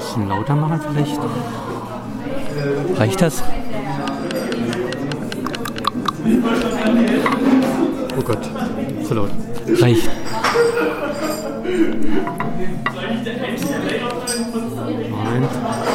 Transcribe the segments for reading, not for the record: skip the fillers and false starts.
bisschen lauter machen vielleicht. Reicht das? Oh Gott, zu laut. Reicht. Moment.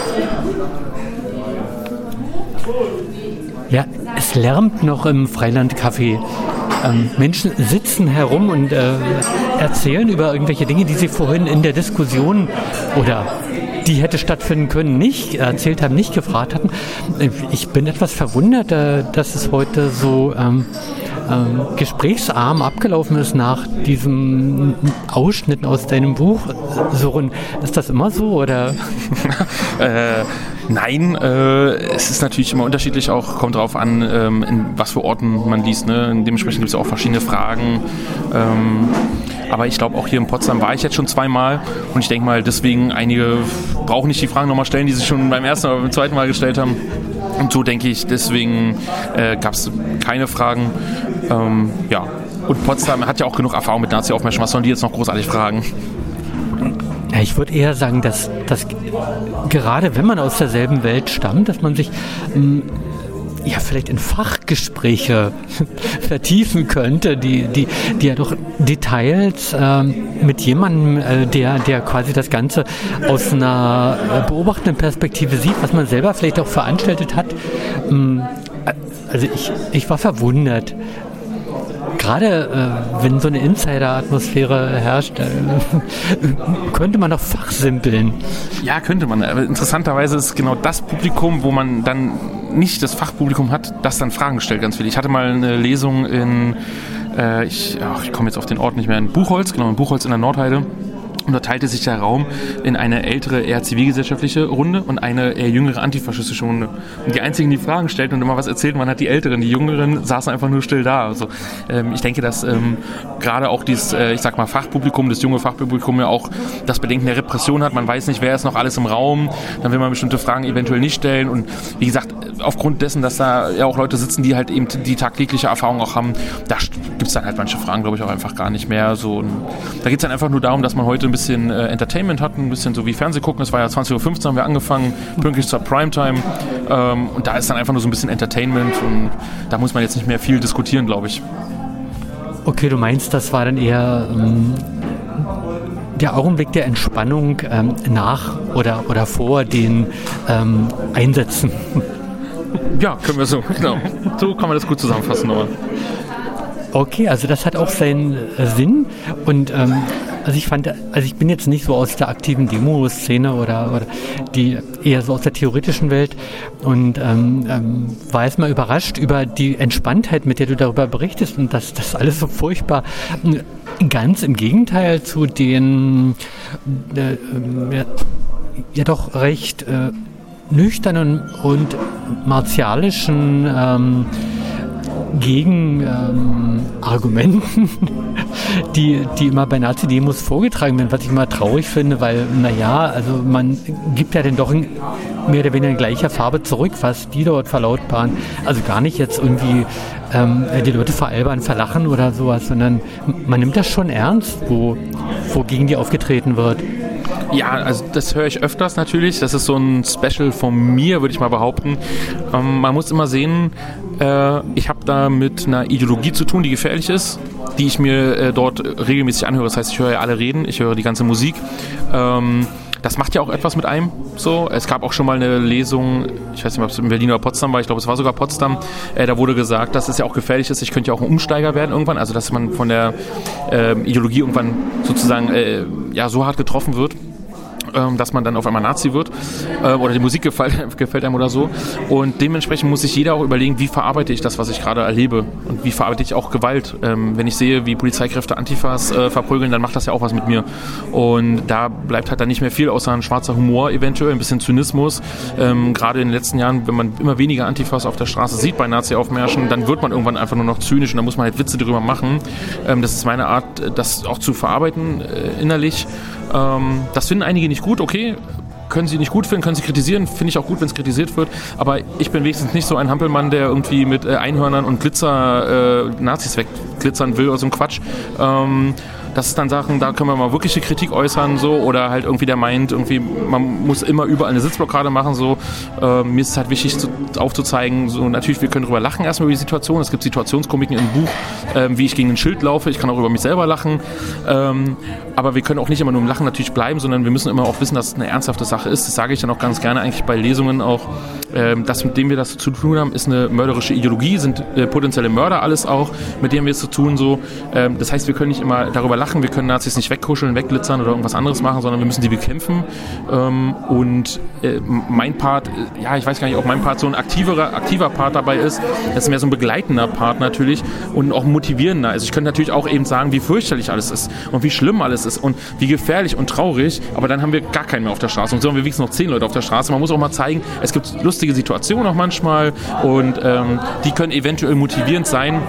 Ja, es lärmt noch im Freiland-Café. Menschen sitzen herum und erzählen über irgendwelche Dinge, die sie vorhin in der Diskussion oder die hätte stattfinden können, nicht erzählt haben, nicht gefragt hatten. Ich bin etwas verwundert, dass es heute so gesprächsarm abgelaufen ist nach diesem Ausschnitt aus deinem Buch. Soren, ist das immer so, oder? Nein, es ist natürlich immer unterschiedlich, auch kommt drauf an, in was für Orten man liest. Ne? Dementsprechend gibt es auch verschiedene Fragen. Aber ich glaube, auch hier in Potsdam war ich jetzt schon zweimal und ich denke mal, deswegen einige brauchen nicht die Fragen nochmal stellen, die sie schon beim ersten oder beim zweiten Mal gestellt haben. Und so denke ich, deswegen gab es keine Fragen. Ja. Und Potsdam hat ja auch genug Erfahrung mit Nazi-Aufmärschen. Was sollen die jetzt noch großartig fragen? Ja, ich würde eher sagen, dass gerade wenn man aus derselben Welt stammt, dass man sich ja vielleicht in Fachgespräche vertiefen könnte, die ja doch Details mit jemandem, der quasi das Ganze aus einer beobachtenden Perspektive sieht, was man selber vielleicht auch veranstaltet hat. Also ich war verwundert. Gerade wenn so eine Insider-Atmosphäre herrscht, könnte man doch fachsimpeln. Ja, könnte man. Aber interessanterweise ist genau das Publikum, wo man dann nicht das Fachpublikum hat, das dann Fragen stellt, ganz viel. Ich hatte mal eine Lesung in, ich komme jetzt auf den Ort nicht mehr, in Buchholz in der Nordheide. Und da teilte sich der Raum in eine ältere, eher zivilgesellschaftliche Runde und eine eher jüngere antifaschistische Runde. Und die einzigen, die Fragen stellten und immer was erzählten, waren halt die Älteren. Die Jüngeren saßen einfach nur still da. Also ich denke, dass gerade auch dieses, ich sag mal, Fachpublikum, das junge Fachpublikum ja auch das Bedenken der Repression hat. Man weiß nicht, wer ist noch alles im Raum. Dann will man bestimmte Fragen eventuell nicht stellen. Und wie gesagt, aufgrund dessen, dass da ja auch Leute sitzen, die halt eben die tagtägliche Erfahrung auch haben, da gibt es dann halt manche Fragen, glaube ich, auch einfach gar nicht mehr. So, und da geht es dann einfach nur darum, dass man heute ein bisschen Entertainment hat, ein bisschen so wie Fernseh gucken. Es war ja 20.15 Uhr, haben wir angefangen, pünktlich zur Primetime. Und da ist dann einfach nur so ein bisschen Entertainment und da muss man jetzt nicht mehr viel diskutieren, glaube ich. Okay, du meinst, das war dann eher der Augenblick der Entspannung nach oder vor den Einsätzen. Ja, können wir so, genau. So kann man das gut zusammenfassen. Aber. Okay, also das hat auch seinen Sinn und ich bin jetzt nicht so aus der aktiven Demo-Szene oder die eher so aus der theoretischen Welt und war jetzt mal überrascht über die Entspanntheit, mit der du darüber berichtest und dass das alles so furchtbar, ganz im Gegenteil zu den ja doch recht nüchternen und martialischen Gegenargumenten, die immer bei Nazi-Demos vorgetragen werden, was ich immer traurig finde, weil, also man gibt ja dann doch in mehr oder weniger in gleicher Farbe zurück, was die dort verlautbaren. Also gar nicht jetzt irgendwie die Leute veralbern, verlachen oder sowas, sondern man nimmt das schon ernst, wogegen die aufgetreten wird. Ja, also das höre ich öfters natürlich. Das ist so ein Special von mir, würde ich mal behaupten. Man muss immer sehen, ich habe da mit einer Ideologie zu tun, die gefährlich ist, die ich mir dort regelmäßig anhöre. Das heißt, ich höre ja alle Reden, ich höre die ganze Musik. Das macht ja auch etwas mit einem. So. Es gab auch schon mal eine Lesung, ich weiß nicht, ob es in Berlin oder Potsdam war, ich glaube, es war sogar Potsdam, da wurde gesagt, dass es ja auch gefährlich ist, ich könnte ja auch ein Umsteiger werden irgendwann, also dass man von der Ideologie irgendwann sozusagen so hart getroffen wird, dass man dann auf einmal Nazi wird oder die Musik gefällt einem oder so. Und dementsprechend muss sich jeder auch überlegen, wie verarbeite ich das, was ich gerade erlebe und wie verarbeite ich auch Gewalt. Wenn ich sehe, wie Polizeikräfte Antifas verprügeln, dann macht das ja auch was mit mir. Und da bleibt halt dann nicht mehr viel, außer ein schwarzer Humor eventuell, ein bisschen Zynismus. Gerade in den letzten Jahren, wenn man immer weniger Antifas auf der Straße sieht bei Nazi-Aufmärschen, dann wird man irgendwann einfach nur noch zynisch und dann muss man halt Witze darüber machen. Das ist meine Art, das auch zu verarbeiten innerlich. Das finden einige nicht gut, okay, können sie nicht gut finden, können sie kritisieren, finde ich auch gut, wenn es kritisiert wird, aber ich bin wenigstens nicht so ein Hampelmann, der irgendwie mit Einhörnern und Glitzer Nazis wegglitzern will oder so ein Quatsch, Das ist dann Sachen, da können wir mal wirkliche Kritik äußern, so, oder halt irgendwie der meint, irgendwie, man muss immer überall eine Sitzblockade machen, so. Mir ist es halt wichtig aufzuzeigen, so, natürlich, wir können drüber lachen erstmal über die Situation. Es gibt Situationskomiken im Buch, wie ich gegen ein Schild laufe. Ich kann auch über mich selber lachen. Aber wir können auch nicht immer nur im Lachen natürlich bleiben, sondern wir müssen immer auch wissen, dass es eine ernsthafte Sache ist. Das sage ich dann auch ganz gerne eigentlich bei Lesungen auch. Das, mit dem wir das zu tun haben, ist eine mörderische Ideologie, sind potenzielle Mörder alles auch, mit dem wir es zu tun, so. Das heißt, wir können nicht immer darüber lachen, wir können Nazis nicht wegkuscheln, wegglitzern oder irgendwas anderes machen, sondern wir müssen die bekämpfen. Und mein Part, ja, ich weiß gar nicht, ob mein Part so ein aktiver Part dabei ist. Das ist mehr so ein begleitender Part natürlich und auch motivierender. Also ich könnte natürlich auch eben sagen, wie fürchterlich alles ist und wie schlimm alles ist und wie gefährlich und traurig, aber dann haben wir gar keinen mehr auf der Straße und so haben wir wenigstens noch 10 Leute auf der Straße. Man muss auch mal zeigen, es gibt lustige Situationen auch manchmal und die können eventuell motivierend sein.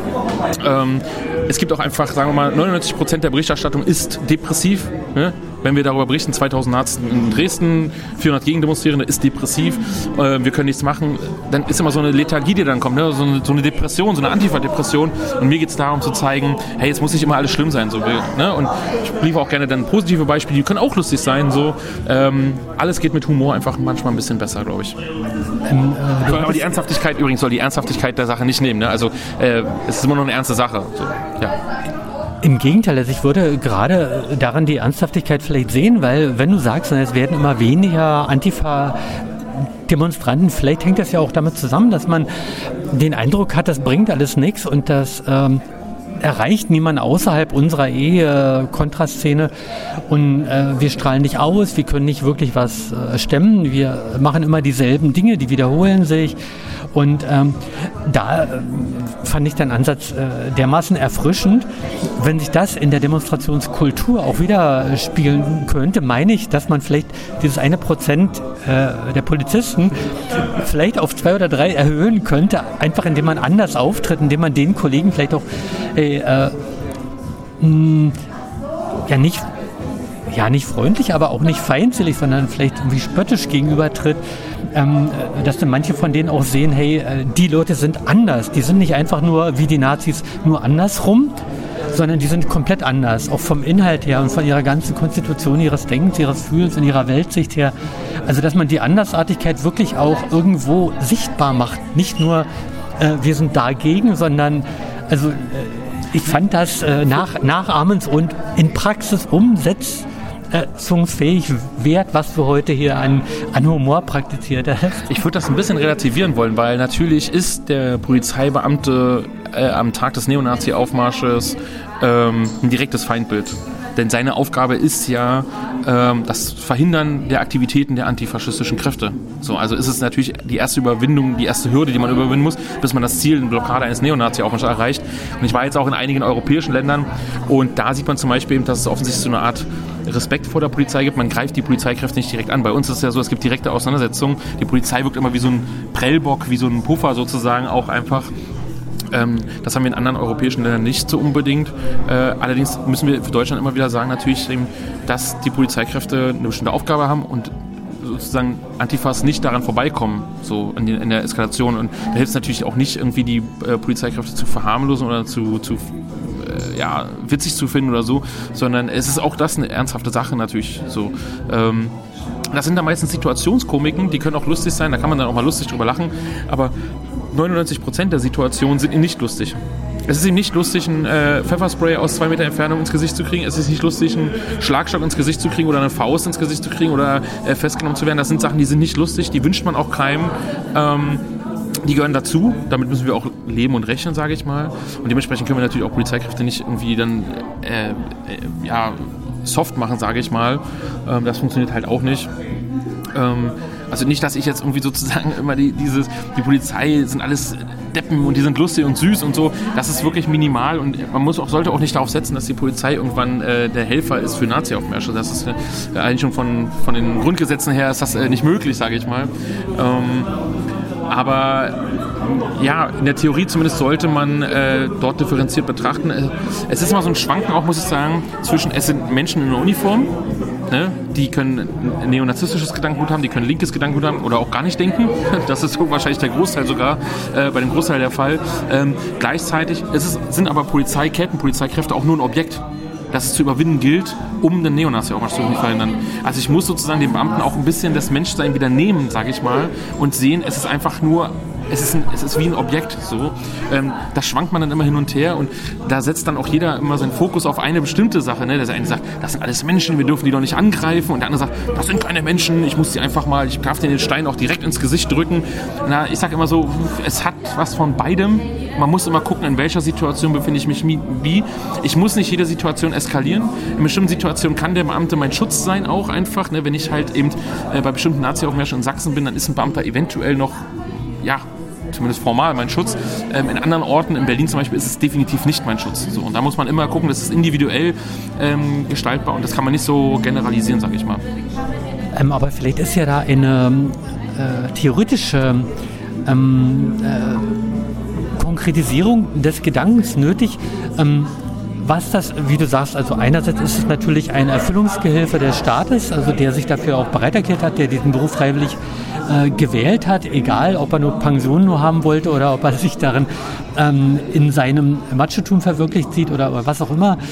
Es gibt auch einfach, sagen wir mal, 99% der Berichterstattung ist depressiv. Ne? Wenn wir darüber berichten, 2000 Nazis in Dresden, 400 Gegendemonstrierende, ist depressiv, wir können nichts machen, dann ist immer so eine Lethargie, die dann kommt, ne? so eine Depression, so eine Antifa-Depression. Und mir geht es darum zu zeigen, hey, es muss nicht immer alles schlimm sein. So, ne? Und ich liefere auch gerne dann positive Beispiele, die können auch lustig sein. So. Alles geht mit Humor einfach manchmal ein bisschen besser, glaube ich. Aber die Ernsthaftigkeit, übrigens soll die Ernsthaftigkeit der Sache nicht nehmen. Ne? Also es ist immer noch eine ernste Sache. So, ja. Im Gegenteil, also ich würde gerade daran die Ernsthaftigkeit vielleicht sehen, weil wenn du sagst, es werden immer weniger Antifa-Demonstranten, vielleicht hängt das ja auch damit zusammen, dass man den Eindruck hat, das bringt alles nichts und das erreicht niemand außerhalb unserer Kontraszene und wir strahlen nicht aus, wir können nicht wirklich was stemmen, wir machen immer dieselben Dinge, die wiederholen sich. Und da fand ich den Ansatz dermaßen erfrischend. Wenn sich das in der Demonstrationskultur auch widerspiegeln könnte, meine ich, dass man vielleicht dieses 1% der Polizisten vielleicht auf 2 oder 3 erhöhen könnte, einfach indem man anders auftritt, indem man den Kollegen vielleicht auch nicht freundlich, aber auch nicht feindselig, sondern vielleicht irgendwie spöttisch gegenübertritt, dass dann manche von denen auch sehen, hey, die Leute sind anders, die sind nicht einfach nur wie die Nazis nur andersrum, sondern die sind komplett anders, auch vom Inhalt her und von ihrer ganzen Konstitution, ihres Denkens, ihres Fühlens und ihrer Weltsicht her. Also dass man die Andersartigkeit wirklich auch irgendwo sichtbar macht, nicht nur wir sind dagegen, sondern also ich fand das nachahmens und in Praxis umsetzungsfähig wert, was du heute hier an Humor praktiziert hast. Ich würde das ein bisschen relativieren wollen, weil natürlich ist der Polizeibeamte am Tag des Neonazi-Aufmarsches ein direktes Feindbild. Denn seine Aufgabe ist ja das Verhindern der Aktivitäten der antifaschistischen Kräfte. So, also ist es natürlich die erste Überwindung, die erste Hürde, die man überwinden muss, bis man das Ziel, eine Blockade eines Neonazi-Aufmarsches erreicht. Und ich war jetzt auch in einigen europäischen Ländern und da sieht man zum Beispiel eben, dass es offensichtlich so eine Art Respekt vor der Polizei gibt. Man greift die Polizeikräfte nicht direkt an. Bei uns ist es ja so, es gibt direkte Auseinandersetzungen. Die Polizei wirkt immer wie so ein Prellbock, wie so ein Puffer sozusagen auch einfach. Das haben wir in anderen europäischen Ländern nicht so unbedingt. Allerdings müssen wir für Deutschland immer wieder sagen, natürlich, dass die Polizeikräfte eine bestimmte Aufgabe haben und sozusagen Antifas nicht daran vorbeikommen, so in der Eskalation. Und da hilft es natürlich auch nicht, irgendwie die Polizeikräfte zu verharmlosen oder zu witzig zu finden oder so, sondern es ist auch das eine ernsthafte Sache natürlich so. Das sind dann meistens Situationskomiken, die können auch lustig sein, da kann man dann auch mal lustig drüber lachen, aber 99% der Situationen sind nicht lustig. Es ist eben nicht lustig, ein Pfefferspray aus 2 Meter Entfernung ins Gesicht zu kriegen. Es ist nicht lustig, einen Schlagstock ins Gesicht zu kriegen oder eine Faust ins Gesicht zu kriegen oder festgenommen zu werden. Das sind Sachen, die sind nicht lustig, die wünscht man auch keinem. Die gehören dazu, damit müssen wir auch leben und rechnen, sage ich mal. Und dementsprechend können wir natürlich auch Polizeikräfte nicht irgendwie dann soft machen, sage ich mal. Das funktioniert halt auch nicht. Also nicht, dass ich jetzt irgendwie sozusagen immer die Polizei sind alles Deppen und die sind lustig und süß und so. Das ist wirklich minimal und man sollte auch nicht darauf setzen, dass die Polizei irgendwann der Helfer ist für Nazi-Aufmärsche. Das ist eigentlich schon von den Grundgesetzen her ist das nicht möglich, sage ich mal. Aber ja, in der Theorie zumindest sollte man dort differenziert betrachten. Es ist immer so ein Schwanken auch, muss ich sagen, zwischen, es sind Menschen in einer Uniform, ne, die können neonazistisches Gedankengut haben, die können linkes Gedankengut haben oder auch gar nicht denken. Das ist wahrscheinlich der Großteil sogar, bei dem Großteil der Fall. Gleichzeitig sind aber Polizeikräfte auch nur ein Objekt. dass es zu überwinden gilt, um den Neonazi-Aufmarsch zu verhindern. Also ich muss sozusagen den Beamten auch ein bisschen das Menschsein wieder nehmen, sage ich mal, und sehen, es ist einfach nur, es ist wie ein Objekt, so. Da schwankt man dann immer hin und her und da setzt dann auch jeder immer seinen Fokus auf eine bestimmte Sache, ne? Der eine sagt, das sind alles Menschen, wir dürfen die doch nicht angreifen, und der andere sagt, das sind keine Menschen, ich darf denen den Stein auch direkt ins Gesicht drücken. Na, ich sage immer so, es hat was von beidem. Man muss immer gucken, in welcher Situation befinde ich mich wie. Ich muss nicht jede Situation eskalieren. In bestimmten Situationen kann der Beamte mein Schutz sein, auch einfach. Ne? Wenn ich halt eben bei bestimmten Nazi-Aufmärschen in Sachsen bin, dann ist ein Beamter eventuell noch, ja, zumindest formal mein Schutz. In anderen Orten, in Berlin zum Beispiel, ist es definitiv nicht mein Schutz. So, und da muss man immer gucken, das ist individuell gestaltbar und das kann man nicht so generalisieren, sage ich mal. Aber vielleicht ist ja da eine theoretische Konkretisierung des Gedankens nötig, was das, wie du sagst, also einerseits ist es natürlich ein Erfüllungsgehilfe des Staates, also der sich dafür auch bereit erklärt hat, der diesen Beruf freiwillig gewählt hat, egal ob er nur Pension nur haben wollte oder ob er sich darin in seinem Machotum verwirklicht sieht oder was auch immer.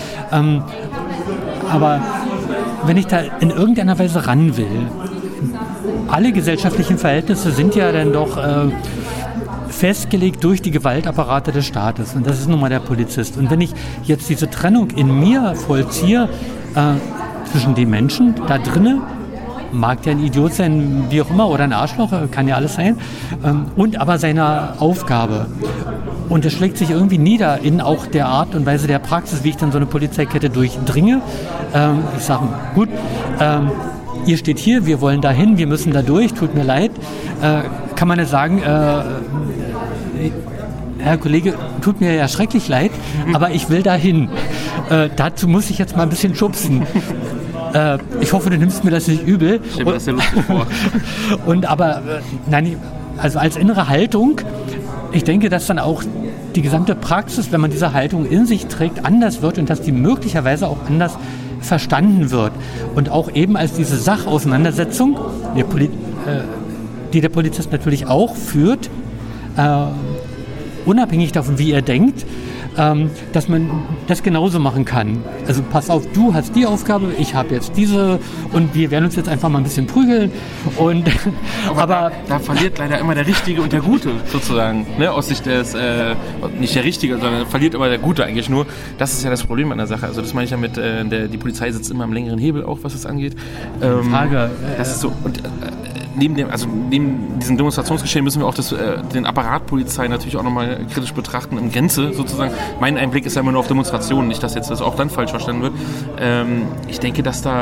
Aber wenn ich da in irgendeiner Weise ran will, alle gesellschaftlichen Verhältnisse sind ja dann doch festgelegt durch die Gewaltapparate des Staates. Und das ist nun mal der Polizist. Und wenn ich jetzt diese Trennung in mir vollziehe, zwischen den Menschen da drinnen, mag der ein Idiot sein, wie auch immer, oder ein Arschloch, kann ja alles sein, und aber seiner Aufgabe. Und das schlägt sich irgendwie nieder in auch der Art und Weise der Praxis, wie ich dann so eine Polizeikette durchdringe. Ich sage, gut, ihr steht hier, wir wollen da hin, wir müssen da durch, tut mir leid. Kann man ja sagen, Herr Kollege, tut mir ja schrecklich leid, aber ich will da hin. Dazu muss ich jetzt mal ein bisschen schubsen. Ich hoffe, du nimmst mir das nicht übel. Ich stelle mir das sehr lustig vor. Nein, also als innere Haltung, ich denke, dass dann auch die gesamte Praxis, wenn man diese Haltung in sich trägt, anders wird und dass die möglicherweise auch anders verstanden wird. Und auch eben als diese Sachauseinandersetzung, die der Polizist natürlich auch führt, unabhängig davon, wie er denkt, dass man das genauso machen kann. Also pass auf, du hast die Aufgabe, ich habe jetzt diese und wir werden uns jetzt einfach mal ein bisschen prügeln. Aber da verliert leider immer der Richtige und der Gute sozusagen. Ne? Aus Sicht des, nicht der Richtige, sondern verliert immer der Gute eigentlich nur. Das ist ja das Problem an der Sache. Also das meine ich ja mit, die Polizei sitzt immer am längeren Hebel auch, was das angeht. Frage. Das ist so. Und neben diesem Demonstrationsgeschehen müssen wir auch den Apparat Polizei natürlich auch nochmal kritisch betrachten, in Gänze sozusagen. Mein Einblick ist ja immer nur auf Demonstrationen, nicht, dass jetzt das auch dann falsch verstanden wird. Ich denke, dass da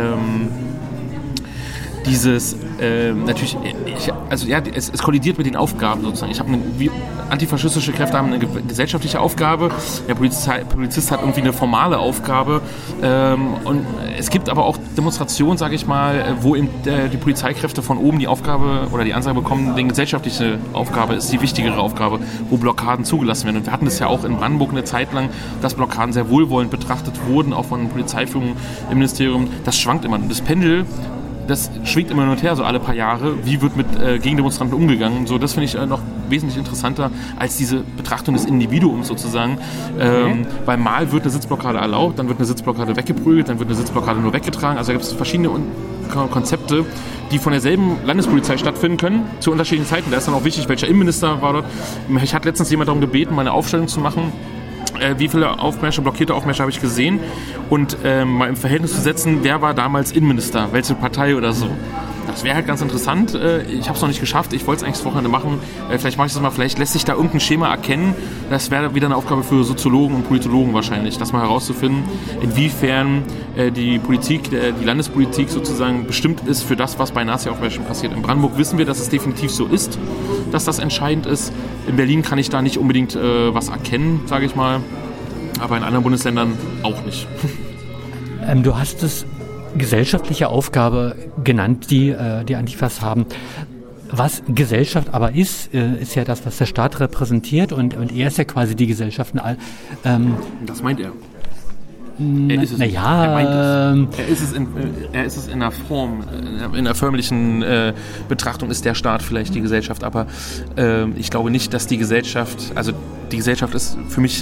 dieses natürlich, es kollidiert mit den Aufgaben sozusagen. Antifaschistische Kräfte haben eine gesellschaftliche Aufgabe, der Polizist hat irgendwie eine formale Aufgabe und es gibt aber auch Demonstrationen, sage ich mal, wo eben die Polizeikräfte von oben die Aufgabe oder die Ansage bekommen, die gesellschaftliche Aufgabe ist die wichtigere Aufgabe, wo Blockaden zugelassen werden. Und wir hatten das ja auch in Brandenburg eine Zeit lang, dass Blockaden sehr wohlwollend betrachtet wurden, auch von Polizeiführung im Ministerium. Das schwankt immer. Und das Pendel, das schwingt immer hin und her, so alle paar Jahre. Wie wird mit Gegendemonstranten umgegangen? So, das finde ich noch wesentlich interessanter als diese Betrachtung des Individuums sozusagen. Weil mal wird eine Sitzblockade erlaubt, dann wird eine Sitzblockade weggeprügelt, dann wird eine Sitzblockade nur weggetragen. Also da gibt es verschiedene Konzepte, die von derselben Landespolizei stattfinden können, zu unterschiedlichen Zeiten. Da ist dann auch wichtig, welcher Innenminister war dort. Ich hatte letztens jemand darum gebeten, mal eine Aufstellung zu machen, wie viele blockierte Aufmärsche habe ich gesehen und mal im Verhältnis zu setzen, wer war damals Innenminister, welche Partei oder so. Das wäre halt ganz interessant. Ich habe es noch nicht geschafft. Ich wollte es eigentlich das Wochenende machen. Vielleicht mache ich das mal. Vielleicht lässt sich da irgendein Schema erkennen. Das wäre wieder eine Aufgabe für Soziologen und Politologen wahrscheinlich, das mal herauszufinden, inwiefern die Politik, die Landespolitik sozusagen bestimmt ist für das, was bei Nazi-Aufmärschen passiert. In Brandenburg wissen wir, dass es definitiv so ist, dass das entscheidend ist. In Berlin kann ich da nicht unbedingt was erkennen, sage ich mal. Aber in anderen Bundesländern auch nicht. Du hast es gesellschaftliche Aufgabe genannt, die Antifas haben. Was Gesellschaft aber ist ja das, was der Staat repräsentiert und er ist ja quasi die Gesellschaft. Das meint er. Er ist es. Er meint es. Er ist es in der Form, in der förmlichen Betrachtung ist der Staat vielleicht die Gesellschaft, aber ich glaube nicht, dass die Gesellschaft ist für mich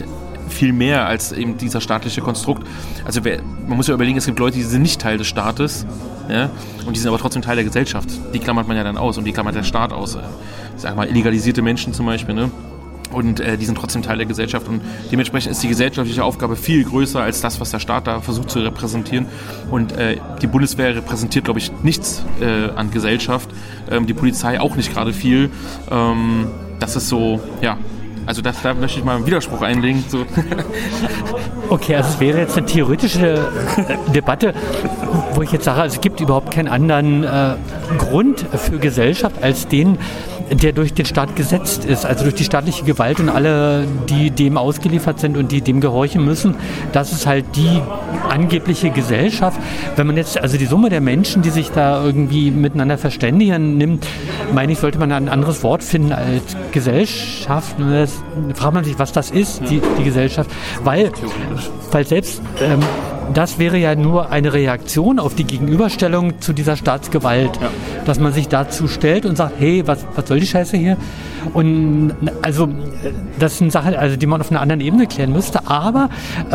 viel mehr als eben dieser staatliche Konstrukt. Also man muss ja überlegen, es gibt Leute, die sind nicht Teil des Staates, ja, und die sind aber trotzdem Teil der Gesellschaft. Die klammert man ja dann aus und die klammert der Staat aus. Sag mal, illegalisierte Menschen zum Beispiel, ne? Und die sind trotzdem Teil der Gesellschaft und dementsprechend ist die gesellschaftliche Aufgabe viel größer als das, was der Staat da versucht zu repräsentieren. Und die Bundeswehr repräsentiert, glaube ich, nichts an Gesellschaft, die Polizei auch nicht gerade viel. Das ist so, ja, also da möchte ich mal einen Widerspruch einlegen. So. Okay, also es wäre jetzt eine theoretische Debatte, wo ich jetzt sage, also es gibt überhaupt keinen anderen Grund für Gesellschaft als den, der durch den Staat gesetzt ist, also durch die staatliche Gewalt und alle, die dem ausgeliefert sind und die dem gehorchen müssen. Das ist halt die angebliche Gesellschaft. Wenn man jetzt also die Summe der Menschen, die sich da irgendwie miteinander verständigen, nimmt, meine ich, sollte man ein anderes Wort finden als Gesellschaft. Da fragt man sich, was das ist, die Gesellschaft, weil selbst das wäre ja nur eine Reaktion auf die Gegenüberstellung zu dieser Staatsgewalt, dass man sich dazu stellt und sagt, hey, was soll die Scheiße hier? Und also das sind Sachen, also die man auf einer anderen Ebene klären müsste, aber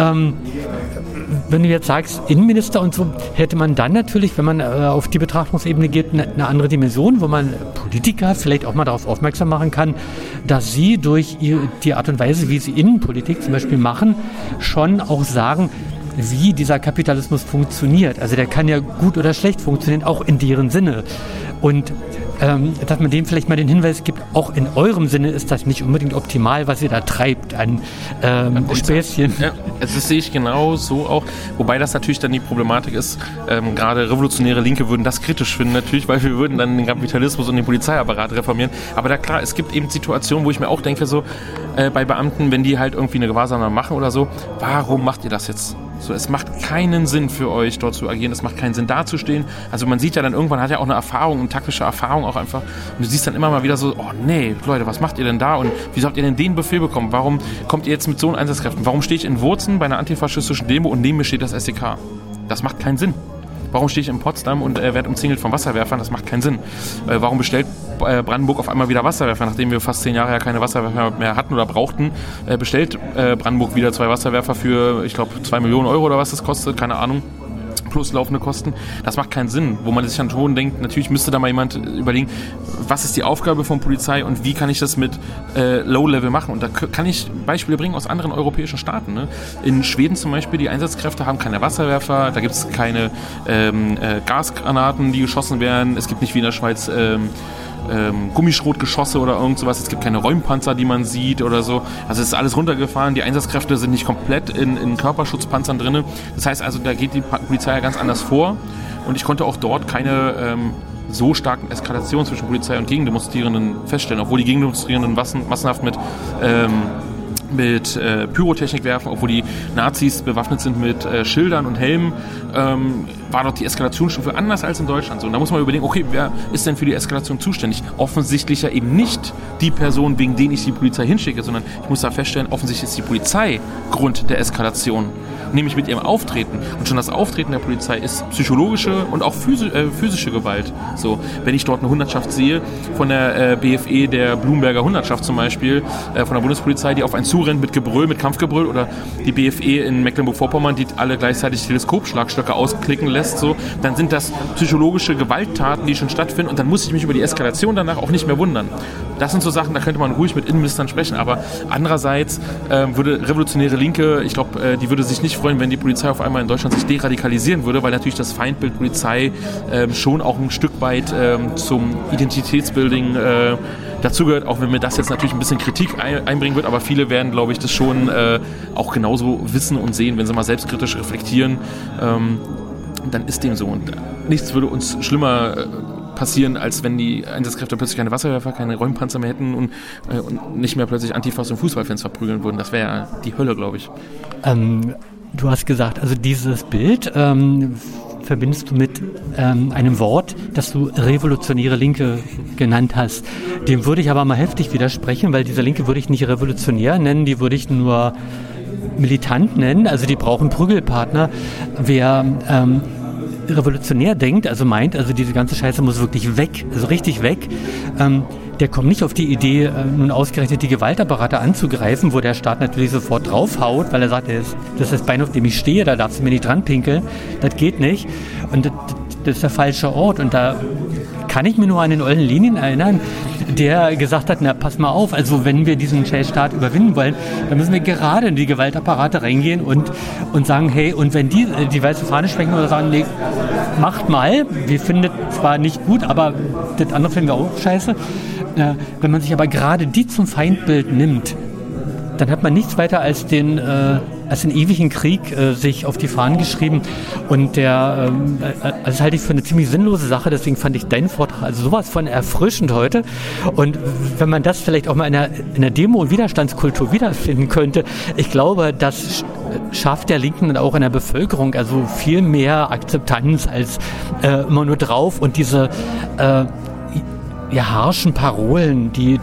wenn du jetzt sagst, Innenminister und so, hätte man dann natürlich, wenn man auf die Betrachtungsebene geht, eine andere Dimension, wo man Politiker vielleicht auch mal darauf aufmerksam machen kann, dass sie durch die Art und Weise, wie sie Innenpolitik zum Beispiel machen, schon auch sagen, wie dieser Kapitalismus funktioniert. Also der kann ja gut oder schlecht funktionieren, auch in deren Sinne. Und dass man dem vielleicht mal den Hinweis gibt, auch in eurem Sinne ist das nicht unbedingt optimal, was ihr da treibt an Späßchen. Ja, das sehe ich genau so auch. Wobei das natürlich dann die Problematik ist, gerade revolutionäre Linke würden das kritisch finden natürlich, weil wir würden dann den Kapitalismus und den Polizeiapparat reformieren. Aber da klar, es gibt eben Situationen, wo ich mir auch denke, so bei Beamten, wenn die halt irgendwie eine Gewahrsam machen oder so, warum macht ihr das jetzt? So, es macht keinen Sinn für euch, dort zu agieren. Es macht keinen Sinn, dazustehen. Also man sieht ja dann irgendwann, hat ja auch eine Erfahrung, eine taktische Erfahrung auch einfach. Und du siehst dann immer mal wieder so, oh nee, Leute, was macht ihr denn da? Und wieso habt ihr denn den Befehl bekommen? Warum kommt ihr jetzt mit so einen Einsatzkräften? Warum stehe ich in Wurzen bei einer antifaschistischen Demo und neben mir steht das SEK? Das macht keinen Sinn. Warum stehe ich in Potsdam und werde umzingelt von Wasserwerfern? Das macht keinen Sinn. Warum bestellt Brandenburg auf einmal wieder Wasserwerfer? Nachdem wir fast 10 Jahre ja keine Wasserwerfer mehr hatten oder brauchten, bestellt Brandenburg wieder 2 Wasserwerfer für, ich glaube, 2 Millionen Euro oder was das kostet, keine Ahnung. Plus laufende Kosten. Das macht keinen Sinn. Wo man sich dann schon denkt, natürlich müsste da mal jemand überlegen, was ist die Aufgabe von Polizei und wie kann ich das mit Low-Level machen. Und da kann ich Beispiele bringen aus anderen europäischen Staaten. Ne? In Schweden zum Beispiel, die Einsatzkräfte haben keine Wasserwerfer, da gibt es keine Gasgranaten, die geschossen werden. Es gibt nicht wie in der Schweiz Gummischrotgeschosse oder irgend sowas. Es gibt keine Räumpanzer, die man sieht oder so. Also es ist alles runtergefahren. Die Einsatzkräfte sind nicht komplett in Körperschutzpanzern drin. Das heißt also, da geht die Polizei ja ganz anders vor. Und ich konnte auch dort keine so starken Eskalationen zwischen Polizei und Gegendemonstrierenden feststellen, obwohl die Gegendemonstrierenden massenhaft mit Pyrotechnik werfen, obwohl die Nazis bewaffnet sind mit Schildern und Helmen, war dort die Eskalationsstufe anders als in Deutschland. So, und da muss man überlegen, okay, wer ist denn für die Eskalation zuständig? Offensichtlich ja eben nicht die Person, wegen denen ich die Polizei hinschicke, sondern ich muss da feststellen, offensichtlich ist die Polizei Grund der Eskalation, nämlich mit ihrem Auftreten. Und schon das Auftreten der Polizei ist psychologische und auch physische Gewalt. So, wenn ich dort eine Hundertschaft sehe, von der BFE, der Blumberger Hundertschaft zum Beispiel, von der Bundespolizei, die auf einen zurennt mit Gebrüll, mit Kampfgebrüll, oder die BFE in Mecklenburg-Vorpommern, die alle gleichzeitig Teleskopschlagstöcke ausklicken lässt, so, dann sind das psychologische Gewalttaten, die schon stattfinden, und dann muss ich mich über die Eskalation danach auch nicht mehr wundern. Das sind so Sachen, da könnte man ruhig mit Innenministern sprechen, aber andererseits würde revolutionäre Linke, ich glaube, die würde sich nicht freuen, wenn die Polizei auf einmal in Deutschland sich deradikalisieren würde, weil natürlich das Feindbild Polizei schon auch ein Stück weit zum Identitätsbuilding dazugehört, auch wenn mir das jetzt natürlich ein bisschen Kritik einbringen wird, aber viele werden, glaube ich, das schon auch genauso wissen und sehen, wenn sie mal selbstkritisch reflektieren, dann ist dem so. Und nichts würde uns schlimmer passieren, als wenn die Einsatzkräfte plötzlich keine Wasserwerfer, keine Räumpanzer mehr hätten und nicht mehr plötzlich Antifas und Fußballfans verprügeln würden. Das wäre ja die Hölle, glaube ich. Du hast gesagt, also dieses Bild verbindest du mit einem Wort, das du revolutionäre Linke genannt hast. Dem würde ich aber mal heftig widersprechen, weil diese Linke würde ich nicht revolutionär nennen, die würde ich nur militant nennen. Also die brauchen Prügelpartner. Wer revolutionär denkt, also meint, also diese ganze Scheiße muss wirklich weg, also richtig weg, der kommt nicht auf die Idee, nun ausgerechnet die Gewaltapparate anzugreifen, wo der Staat natürlich sofort draufhaut, weil er sagt, das ist das Bein, auf dem ich stehe, da darfst du mir nicht dran pinkeln. Das geht nicht. Und das ist der falsche Ort. Und da kann ich mir nur an den ollen Lenin erinnern, der gesagt hat, na pass mal auf, also wenn wir diesen Staat überwinden wollen, dann müssen wir gerade in die Gewaltapparate reingehen und sagen, hey, und wenn die weiße Fahne schwenken oder sagen, nee, macht mal, wir finden das zwar nicht gut, aber das andere finden wir auch scheiße. Wenn man sich aber gerade die zum Feindbild nimmt, dann hat man nichts weiter als den ewigen Krieg sich auf die Fahnen geschrieben. Und das halte ich für eine ziemlich sinnlose Sache, deswegen fand ich deinen Vortrag also sowas von erfrischend heute. Und wenn man das vielleicht auch mal in einer Demo- und Widerstandskultur wiederfinden könnte, ich glaube, das schafft der Linken und auch in der Bevölkerung also viel mehr Akzeptanz als immer nur drauf und diese harschen Parolen, die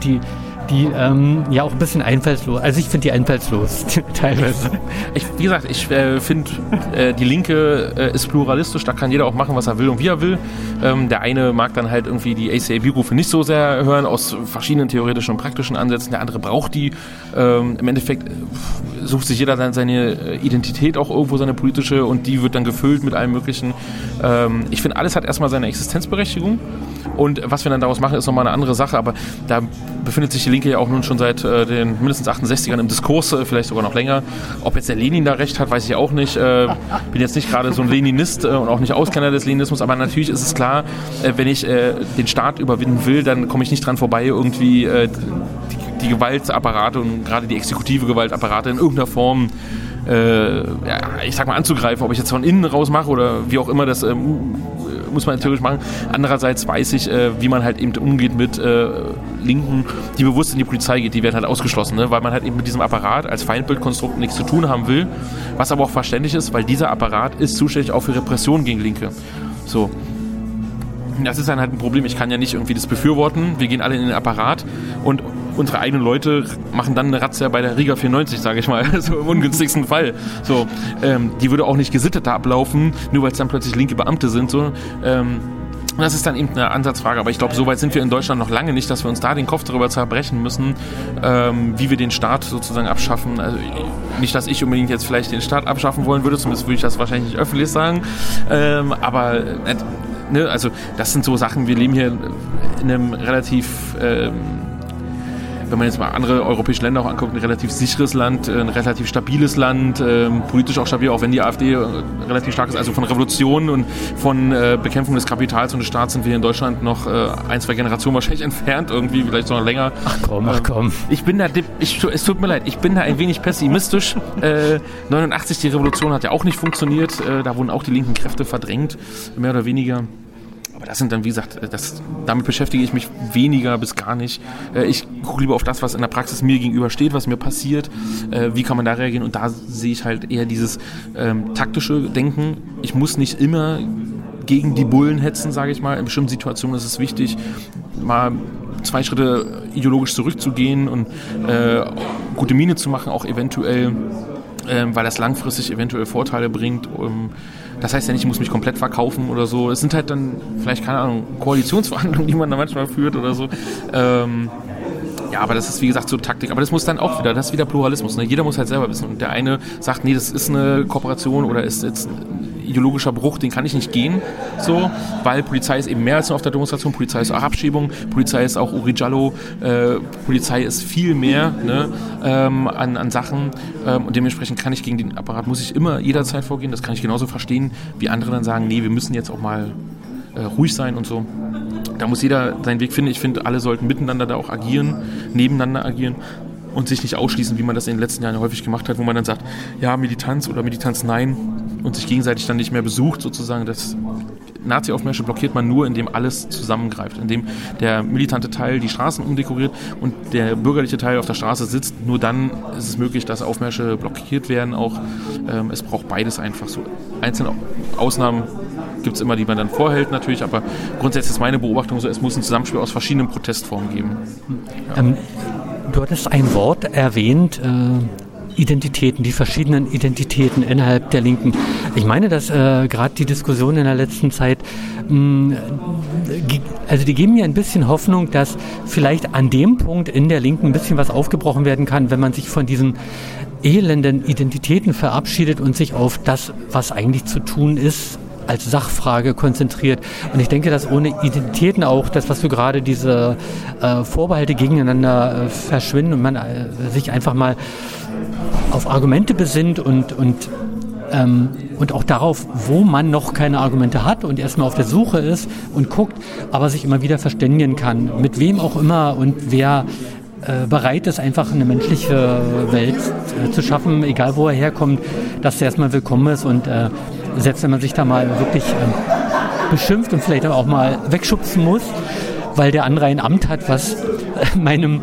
ja auch ein bisschen einfallslos. Also ich finde die einfallslos teilweise. Wie gesagt, ich finde, die Linke ist pluralistisch, da kann jeder auch machen, was er will und wie er will. Der eine mag dann halt irgendwie die ACAB-Rufe nicht so sehr hören, aus verschiedenen theoretischen und praktischen Ansätzen. Der andere braucht die. Im Endeffekt sucht sich jeder dann seine Identität auch irgendwo, seine politische, und die wird dann gefüllt mit allem Möglichen. Ich finde, alles hat erstmal seine Existenzberechtigung. Und was wir dann daraus machen, ist nochmal eine andere Sache, aber da befindet sich die Linke ja auch nun schon seit den mindestens 68ern im Diskurs, vielleicht sogar noch länger. Ob jetzt der Lenin da recht hat, weiß ich auch nicht. Bin jetzt nicht gerade so ein Leninist und auch nicht Auskenner des Leninismus, aber natürlich ist es klar, wenn ich den Staat überwinden will, dann komme ich nicht dran vorbei, irgendwie die Gewaltapparate und gerade die exekutive Gewaltapparate in irgendeiner Form ich sag mal anzugreifen, ob ich jetzt von innen raus mache oder wie auch immer, das muss man natürlich machen. Andererseits weiß ich, wie man halt eben umgeht mit Linken, die bewusst in die Polizei geht, die werden halt ausgeschlossen, ne? Weil man halt eben mit diesem Apparat als Feindbildkonstrukt nichts zu tun haben will, was aber auch verständlich ist, weil dieser Apparat ist zuständig auch für Repression gegen Linke. So. Das ist dann halt ein Problem, ich kann ja nicht irgendwie das befürworten, wir gehen alle in den Apparat und unsere eigenen Leute machen dann eine Razzia bei der Riga 94, sage ich mal, so im ungünstigsten Fall. So, die würde auch nicht gesitteter ablaufen, nur weil es dann plötzlich linke Beamte sind. So, das ist dann eben eine Ansatzfrage, aber ich glaube, so weit sind wir in Deutschland noch lange nicht, dass wir uns da den Kopf darüber zerbrechen müssen, wie wir den Staat sozusagen abschaffen. Also nicht, dass ich unbedingt jetzt vielleicht den Staat abschaffen wollen würde, zumindest würde ich das wahrscheinlich nicht öffentlich sagen, aber also das sind so Sachen, wir leben hier in einem relativ wenn man jetzt mal andere europäische Länder auch anguckt, ein relativ sicheres Land, ein relativ stabiles Land, politisch auch stabil, auch wenn die AfD relativ stark ist. Also von Revolution und von Bekämpfung des Kapitals und des Staats sind wir in Deutschland noch 1-2 Generationen wahrscheinlich entfernt, irgendwie, vielleicht noch länger. Ach komm. Ich bin da, es tut mir leid, ich bin da ein wenig pessimistisch. 89, die Revolution hat ja auch nicht funktioniert, da wurden auch die linken Kräfte verdrängt, mehr oder weniger. Aber das sind dann, wie gesagt, damit beschäftige ich mich weniger bis gar nicht. Ich gucke lieber auf das, was in der Praxis mir gegenüber steht, was mir passiert, wie kann man da reagieren. Und da sehe ich halt eher dieses taktische Denken. Ich muss nicht immer gegen die Bullen hetzen, sage ich mal. In bestimmten Situationen ist es wichtig, mal 2 Schritte ideologisch zurückzugehen und gute Miene zu machen, auch eventuell, weil das langfristig eventuell Vorteile bringt. Das heißt ja nicht, ich muss mich komplett verkaufen oder so. Es sind halt dann vielleicht, keine Ahnung, Koalitionsverhandlungen, die man da manchmal führt oder so. Ja, aber das ist, wie gesagt, so Taktik. Aber das muss dann auch wieder, das ist wieder Pluralismus. Ne? Jeder muss halt selber wissen. Und der eine sagt, nee, das ist eine Kooperation oder ist jetzt ein ideologischer Bruch, den kann ich nicht gehen, so, weil Polizei ist eben mehr als nur auf der Demonstration. Polizei ist auch Abschiebung, Polizei ist auch Uri Jallo, Polizei ist viel mehr, ne, an Sachen. Und dementsprechend kann ich gegen den Apparat, muss ich immer jederzeit vorgehen. Das kann ich genauso verstehen, wie andere dann sagen, nee, wir müssen jetzt auch mal ruhig sein und so. Da muss jeder seinen Weg finden. Ich finde, alle sollten miteinander da auch agieren, nebeneinander agieren und sich nicht ausschließen, wie man das in den letzten Jahren häufig gemacht hat, wo man dann sagt, ja, Militanz oder Militanz nein und sich gegenseitig dann nicht mehr besucht sozusagen. Das Nazi-Aufmärsche blockiert man nur, indem alles zusammengreift, indem der militante Teil die Straßen umdekoriert und der bürgerliche Teil auf der Straße sitzt. Nur dann ist es möglich, dass Aufmärsche blockiert werden auch. Es braucht beides einfach so. Einzelne Ausnahmen gibt es immer, die man dann vorhält natürlich, aber grundsätzlich ist meine Beobachtung so, es muss ein Zusammenspiel aus verschiedenen Protestformen geben. Ja. Du hattest ein Wort erwähnt, Identitäten, die verschiedenen Identitäten innerhalb der Linken. Ich meine, dass gerade die Diskussion in der letzten Zeit, also die geben mir ein bisschen Hoffnung, dass vielleicht an dem Punkt in der Linken ein bisschen was aufgebrochen werden kann, wenn man sich von diesen elenden Identitäten verabschiedet und sich auf das, was eigentlich zu tun ist, als Sachfrage konzentriert. Und ich denke, dass ohne Identitäten auch das, was du gerade diese Vorbehalte gegeneinander verschwinden und man sich einfach mal auf Argumente besinnt und auch darauf, wo man noch keine Argumente hat und erstmal auf der Suche ist und guckt, aber sich immer wieder verständigen kann, mit wem auch immer und wer bereit ist, einfach eine menschliche Welt zu schaffen, egal wo er herkommt, dass er erstmal willkommen ist und selbst wenn man sich da mal wirklich beschimpft und vielleicht aber auch mal wegschubsen muss, weil der andere ein Amt hat, was meinen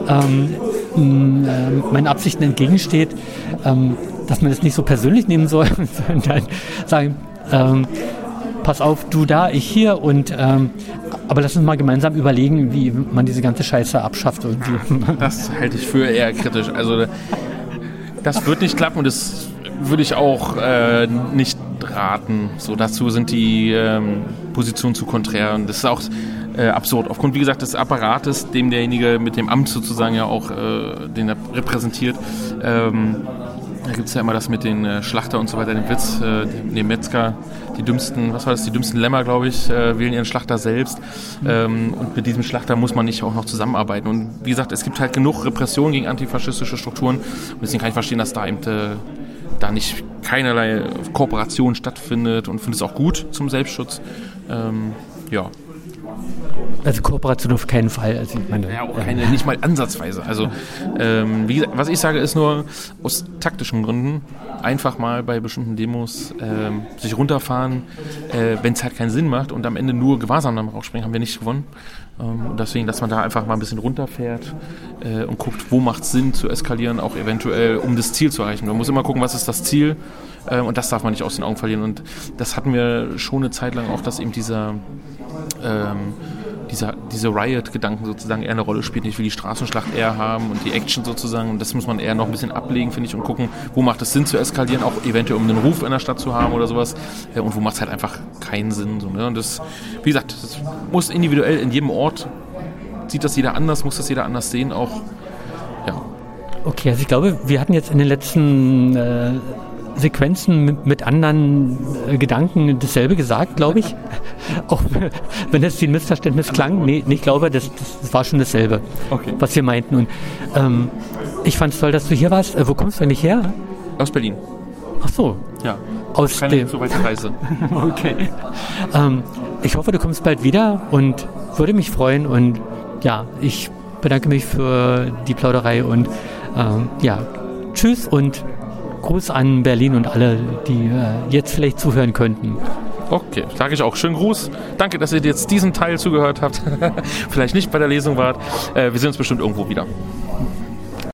Absichten entgegensteht, dass man das nicht so persönlich nehmen soll, sondern sagen, pass auf, du da, ich hier und aber lass uns mal gemeinsam überlegen, wie man diese ganze Scheiße abschafft. Das halte ich für eher kritisch. Also das wird nicht klappen und das würde ich auch nicht raten. So, dazu sind die Positionen zu konträr und das ist auch absurd. Aufgrund, wie gesagt, des Apparates, dem derjenige mit dem Amt sozusagen ja auch den er repräsentiert. Da gibt es ja immer das mit den Schlachter und so weiter, den Witz, den Metzger, die dümmsten Lämmer, glaube ich, wählen ihren Schlachter selbst. Und mit diesem Schlachter muss man nicht auch noch zusammenarbeiten. Und wie gesagt, es gibt halt genug Repression gegen antifaschistische Strukturen. Und deswegen kann ich verstehen, dass da eben da nicht keinerlei Kooperation stattfindet und finde es auch gut zum Selbstschutz. Ja. Also Kooperation auf keinen Fall. Also ich meine, ja, auch keine, nicht mal ansatzweise. Also wie gesagt, was ich sage, ist nur aus taktischen Gründen einfach mal bei bestimmten Demos sich runterfahren, wenn es halt keinen Sinn macht und am Ende nur Gewahrsam dann rausspringen, haben wir nicht gewonnen. Und deswegen, dass man da einfach mal ein bisschen runterfährt und guckt, wo macht es Sinn zu eskalieren, auch eventuell, um das Ziel zu erreichen. Man muss immer gucken, was ist das Ziel und das darf man nicht aus den Augen verlieren. Und das hatten wir schon eine Zeit lang auch, dass eben diese Riot-Gedanken sozusagen eher eine Rolle spielt. Ich will die Straßenschlacht eher haben und die Action sozusagen. Und das muss man eher noch ein bisschen ablegen, finde ich, und gucken, wo macht es Sinn zu eskalieren, auch eventuell um einen Ruf in der Stadt zu haben oder sowas. Und wo macht es halt einfach keinen Sinn. So, ne? Und das, wie gesagt, das muss individuell in jedem Ort, sieht das jeder anders, muss das jeder anders sehen, auch, ja. Okay, also ich glaube, wir hatten jetzt in den letzten Sequenzen mit anderen Gedanken dasselbe gesagt, glaube ich. Auch wenn das wie ein Missverständnis klang. Nee, ich glaube, das war schon dasselbe, okay, was wir meinten. Und ich fand es toll, dass du hier warst. Wo kommst du eigentlich her? Aus Berlin. Ach so. Ja. Aus keine so weite Reise. Okay. Ich hoffe, du kommst bald wieder und würde mich freuen. Und ja, ich bedanke mich für die Plauderei und ja, tschüss und Gruß an Berlin und alle, die jetzt vielleicht zuhören könnten. Okay, sage ich auch. Schönen Gruß. Danke, dass ihr jetzt diesen Teil zugehört habt. Vielleicht nicht bei der Lesung wart. Wir sehen uns bestimmt irgendwo wieder.